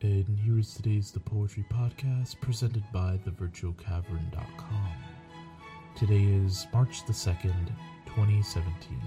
And here is today's The Poetry Podcast, presented by thevirtualcavern.com. Today is March the 2nd, 2017.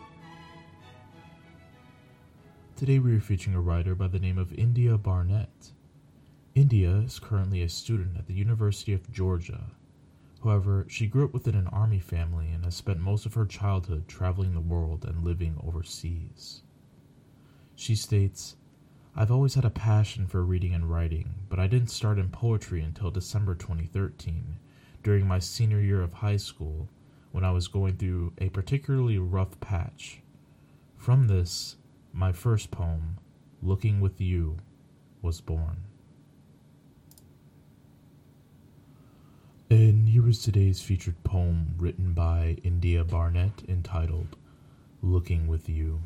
Today we are featuring a writer by the name of India Barnett. India is currently a student at the University of Georgia. However, she grew up within an army family and has spent most of her childhood traveling the world and living overseas. She states, "I've always had a passion for reading and writing, but I didn't start in poetry until December 2013, during my senior year of high school, when I was going through a particularly rough patch. From this, my first poem, Looking with You, was born." And here is today's featured poem written by India Barnett entitled, Looking with You.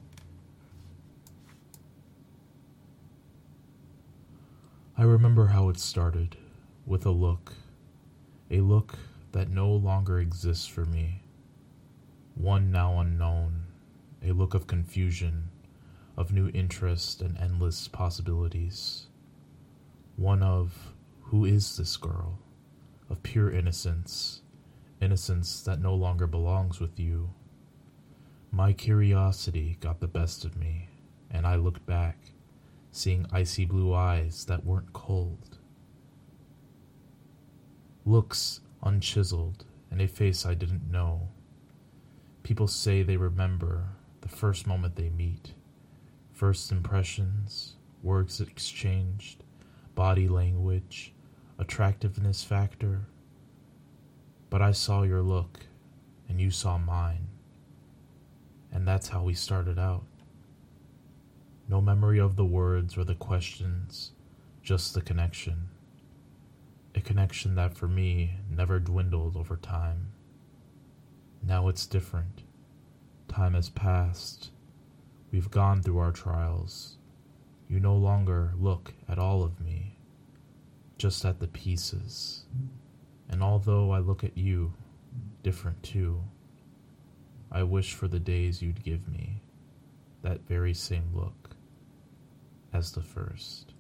I remember how it started, with a look that no longer exists for me, one now unknown, a look of confusion, of new interest and endless possibilities, one of, who is this girl? Of pure innocence that no longer belongs with you. My curiosity got the best of me, and I looked back, seeing icy blue eyes that weren't cold. Looks unchiseled, and a face I didn't know. People say they remember the first moment they meet, first impressions, words exchanged, body language, attractiveness factor. But I saw your look, and you saw mine, and that's how we started out. No memory of the words or the questions, just the connection. A connection that for me never dwindled over time. Now it's different. Time has passed. We've gone through our trials. You no longer look at all of me, just at the pieces. And although I look at you, different too, I wish for the days you'd give me that very same look as the first.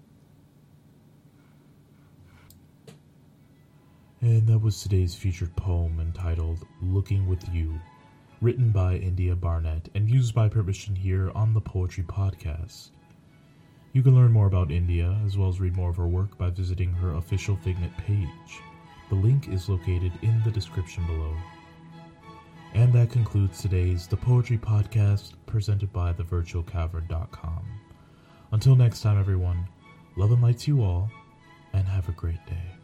And that was today's featured poem entitled Looking with You, written by India Barnett and used by permission here on the Poetry Podcast. You can learn more about India, as well as read more of her work, by visiting her official Figment page. The link is located in the description below. And that concludes today's The Poetry Podcast, presented by thevirtualcavern.com. Until next time, everyone, love and light to you all, and have a great day.